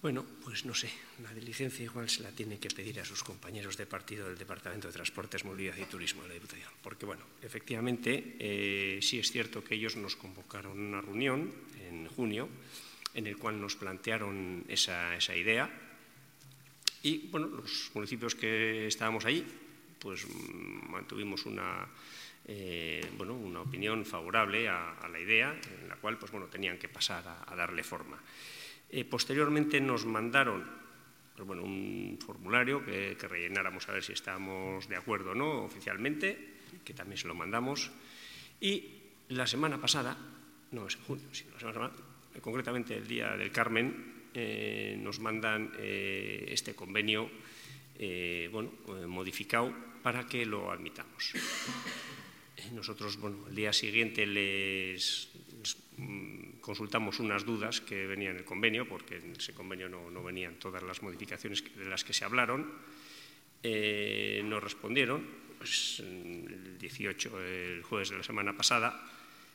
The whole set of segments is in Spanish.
Bueno, pues no sé, la diligencia igual se la tiene que pedir a sus compañeros de partido del Departamento de Transportes, Movilidad y Turismo de la Diputación, porque bueno, efectivamente sí es cierto que ellos nos convocaron una reunión en junio en el cual nos plantearon esa idea y bueno, los municipios que estábamos allí pues mantuvimos una opinión favorable a la idea en la cual pues bueno, tenían que pasar a darle forma. Posteriormente nos mandaron pues bueno, un formulario que rellenáramos a ver si estábamos de acuerdo o no oficialmente, que también se lo mandamos. Y la semana pasada, no es en junio, sino la semana pasada, concretamente el día del Carmen, nos mandan este convenio modificado para que lo admitamos. Nosotros, bueno, el día siguiente les consultamos unas dudas que venían en el convenio, porque en ese convenio no venían todas las modificaciones de las que se hablaron. Nos respondieron pues, el 18, el jueves de la semana pasada,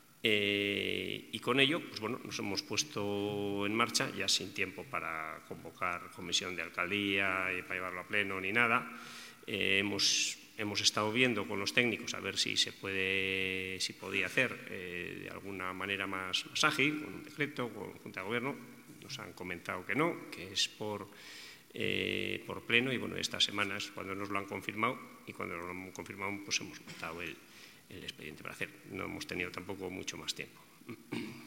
y con ello pues, bueno, nos hemos puesto en marcha, ya sin tiempo para convocar comisión de alcaldía y para llevarlo a pleno ni nada. Hemos estado viendo con los técnicos a ver si podía hacer de alguna manera más ágil, con un decreto, con Junta de Gobierno. Nos han comentado que no, que es por pleno y bueno, esta semana es cuando nos lo han confirmado y cuando lo han confirmado pues hemos montado el expediente para hacer. No hemos tenido tampoco mucho más tiempo.